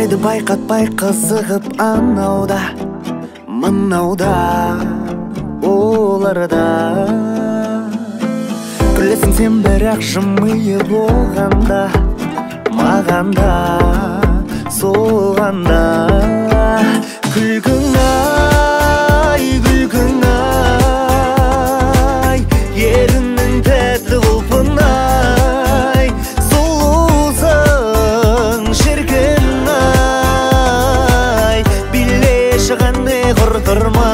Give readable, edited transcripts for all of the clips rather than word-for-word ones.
жайды байқатпай қызығып анауда мынауда оларда күлесің сен бірақ жымиып оғанда мағанда соғанда күлгің ай еріннің тәтті құлпынай сұлусың шіркін ай билеші қандай құртырма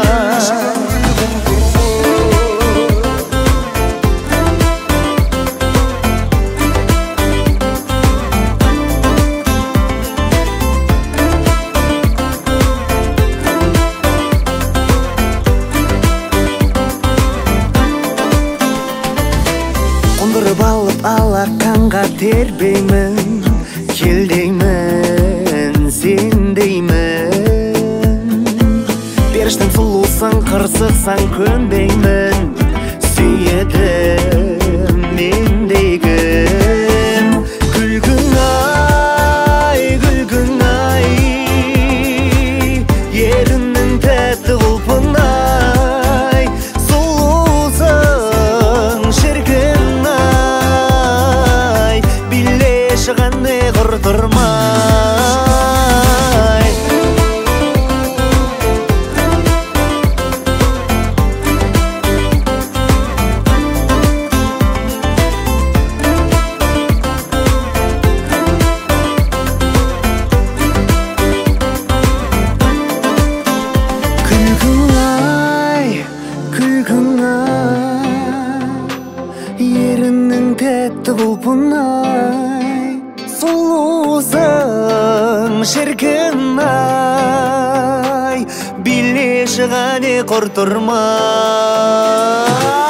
қондырып алып алақанға тербеймін кел деймін сен деймін періштің сұлусың қырсықсаң көнбеймін сүйеді мендегім күлгің ай еріннің тәтті құлпынай сұлусың шіркін ай билеші қандай құртырмай күлгің ай еріннің тәтті құлпынай сұлусың шіркін ай билеші қане құртырмай